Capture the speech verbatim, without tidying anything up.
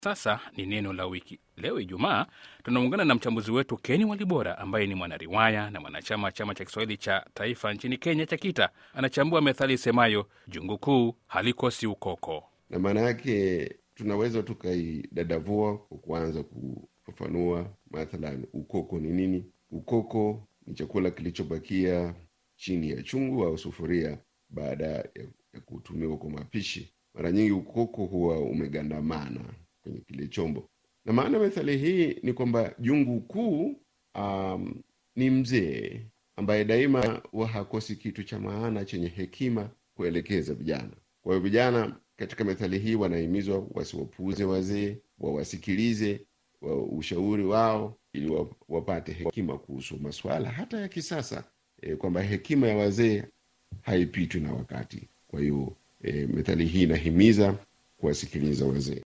Sasa ni neno la wiki. Leo Ijumaa tunaungana na mchambuzi wetu Ken Walibora ambaye ni mwanariwaya na mwanachama wa chama cha Kiswahili cha Taifa nchini Kenya cha KITA. Anachambua methali isemayo jungu kuu halikosi ukoko. Na maana yake tunaweza tukaidadavua kwa kuanza kufafanua mathalan ukoko ni nini. Ukoko ni chakula kilichobakia chini ya chungu au sufuria baada ya, ya kutumiwa kwa mapishi. Mara nyingi ukoko huwa umegandamana kwenye kile chombo. Na maana methali hii ni kwamba jungu kuu um, ni mzee ambaye daima huwa hakosi kitu cha maana chenye hekima kuelekeza vijana. Kwa hiyo vijana katika methali hii wanahimizwa wasiwapuuze wazee, wawasikilize wa ushauri wao ili wapate hekima kuhusu masuala hata ya kisasa, e, kwamba hekima ya wazee haipitwi na wakati. Kwa hiyo e, methali hii inahimiza kuwasikiliza wazee.